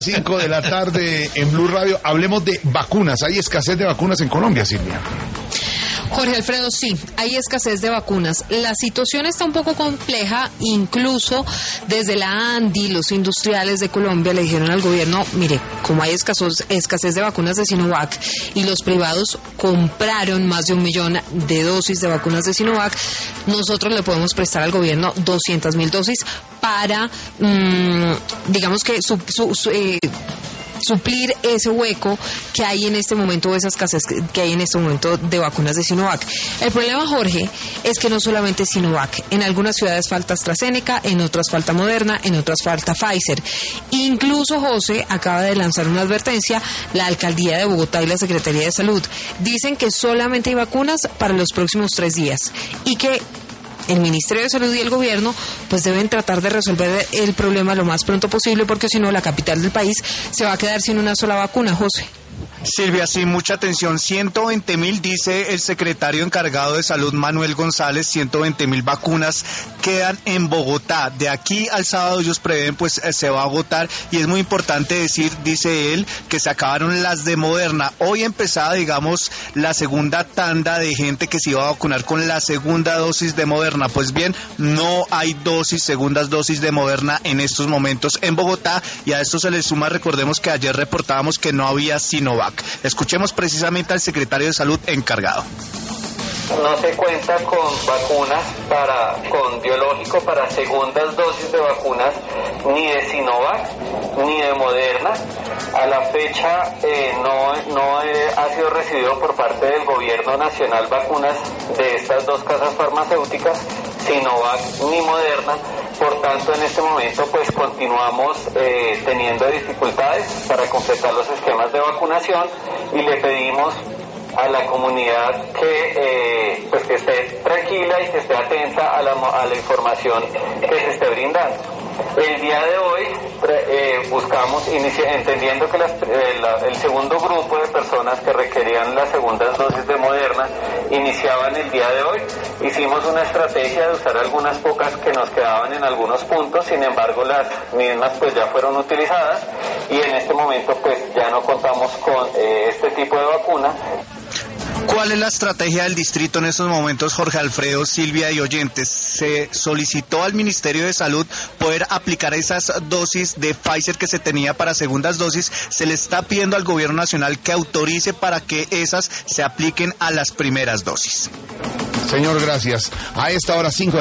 5 de la tarde en Blue Radio. Hablemos de vacunas. ¿Hay escasez de vacunas en Colombia, Silvia? Jorge Alfredo, sí, hay escasez de vacunas. La situación está un poco compleja, incluso desde la ANDI, los industriales de Colombia le dijeron al gobierno, mire, como hay escasez de vacunas de Sinovac y los privados compraron más de 1 millón de dosis de vacunas de Sinovac, nosotros le podemos prestar al gobierno 200.000 dosis para, digamos que suplir ese hueco que hay en este momento, o esa escasez que hay en este momento de vacunas de Sinovac. El problema, Jorge, es que no solamente Sinovac. En algunas ciudades falta AstraZeneca, en otras falta Moderna, en otras falta Pfizer. Incluso, José, acaba de lanzar una advertencia la Alcaldía de Bogotá y la Secretaría de Salud. Dicen que solamente hay vacunas para los próximos 3 días y que el Ministerio de Salud y el gobierno pues deben tratar de resolver el problema lo más pronto posible, porque si no la capital del país se va a quedar sin una sola vacuna, José. Silvia, sí, mucha atención. 120.000, dice el secretario encargado de salud, Manuel González, 120.000 vacunas quedan en Bogotá. De aquí al sábado ellos prevén, pues se va a agotar, y es muy importante decir, dice él, que se acabaron las de Moderna. Hoy empezaba, digamos, la segunda tanda de gente que se iba a vacunar con la segunda dosis de Moderna. Pues bien, no hay segundas dosis de Moderna en estos momentos en Bogotá, y a esto se le suma, recordemos que ayer reportábamos que no había Sinovac. Escuchemos precisamente al secretario de Salud encargado. No se cuenta con vacunas con biológico para segundas dosis de vacunas, ni de Sinovac ni de Moderna. A la fecha no ha sido recibido por parte del gobierno nacional vacunas de estas dos casas farmacéuticas, Sinovac ni Moderna. Por tanto, en este momento pues continuamos teniendo dificultades para completar los esquemas de vacunación, y le pedimos a la comunidad que esté tranquila y que esté atenta a la información que se esté brindando. El día de hoy buscamos, entendiendo que el segundo grupo de personas que requerían las segundas dosis de Moderna iniciaban el día de hoy, hicimos una estrategia de usar algunas pocas que nos quedaban en algunos puntos. Sin embargo, las mismas pues ya fueron utilizadas, y en este momento pues ya no contamos con este tipo de vacuna. ¿Cuál es la estrategia del distrito en estos momentos, Jorge Alfredo, Silvia y oyentes? Se solicitó al Ministerio de Salud poder aplicar esas dosis de Pfizer que se tenía para segundas dosis. Se le está pidiendo al gobierno nacional que autorice para que esas se apliquen a las primeras dosis. Señor, gracias. A esta hora 5